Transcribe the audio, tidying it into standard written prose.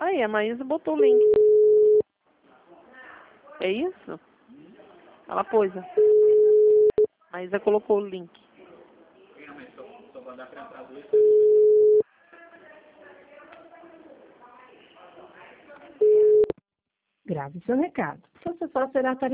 Aí, a Maísa botou o link. É isso? Ela pôs. A Maísa colocou o link. Grave seu recado. Seu acessório será